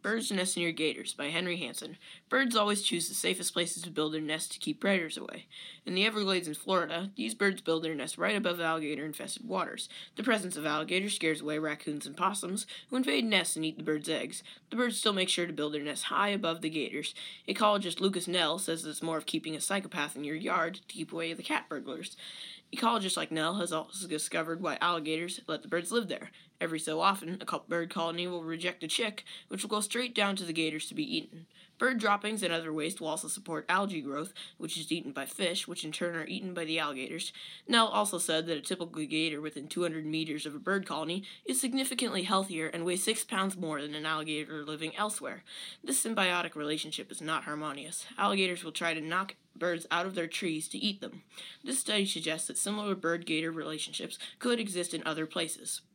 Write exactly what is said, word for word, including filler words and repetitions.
Birds Nest Near Gators by Henry Hansen. Birds always choose the safest places to build their nests to keep predators away. In the Everglades in Florida, these birds build their nests right above alligator-infested waters. The presence of alligators scares away raccoons and possums, who invade nests and eat the birds' eggs. The birds still make sure to build their nests high above the gators. Ecologist Lucas Nell says it's more of keeping a psychopath in your yard to keep away the cat burglars. Ecologists like Nell has also discovered why alligators let the birds live there. Every so often, a bird colony will reject a chick, which will go straight down to the gators to be eaten. Bird droppings and other waste will also support algae growth, which is eaten by fish, which in turn are eaten by the alligators. Nell also said that a typical gator within two hundred meters of a bird colony is significantly healthier and weighs six pounds more than an alligator living elsewhere. This symbiotic relationship is not harmonious. Alligators will try to knock birds out of their trees to eat them. This study suggests that similar bird-gator relationships could exist in other places.